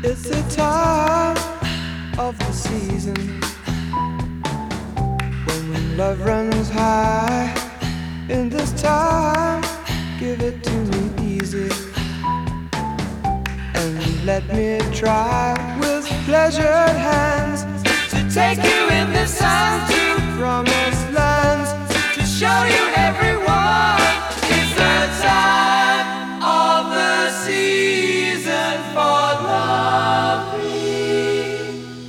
It's the time of the season when love runs high. In this time, give it to me easy and let me try with pleasured hands to take you in the sun to promised lands, to show you everyone. It's the time of the season for loving.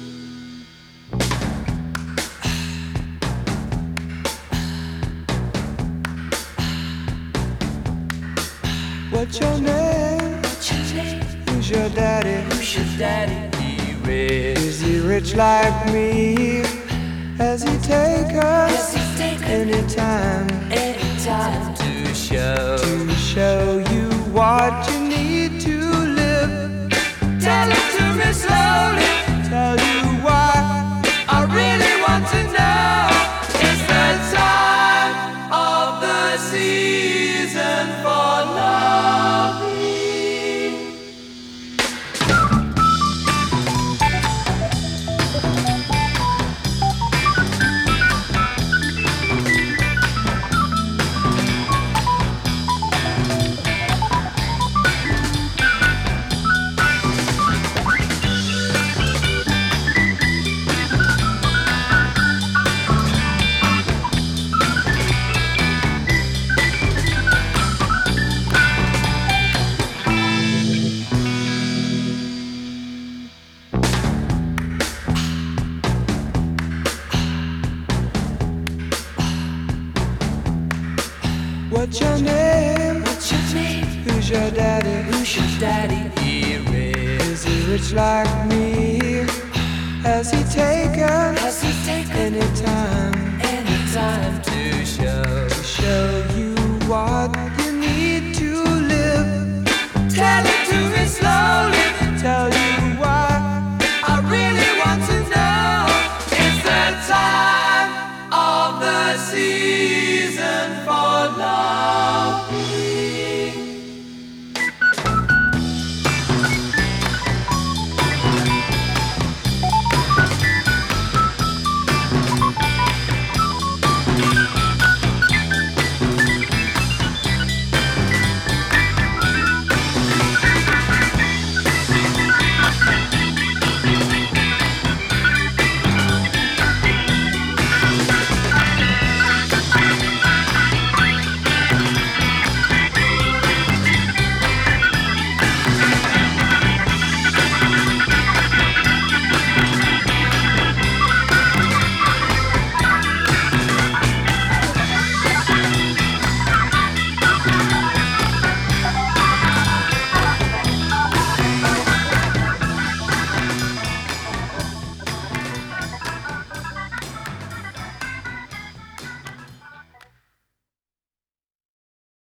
What's your name? Who's your daddy? He rich. Is he rich like me? Has he taken any time to show you what you need to live? Tell it to me slowly. Tell you why I really want to know. It's the time of the season for loving. What's your name? Who's your daddy? He rich. Is he rich like me? Has he taken any time to show you what you need to live? Tell it to me slowly. Tell you why I really want to know. It's the time of the sea.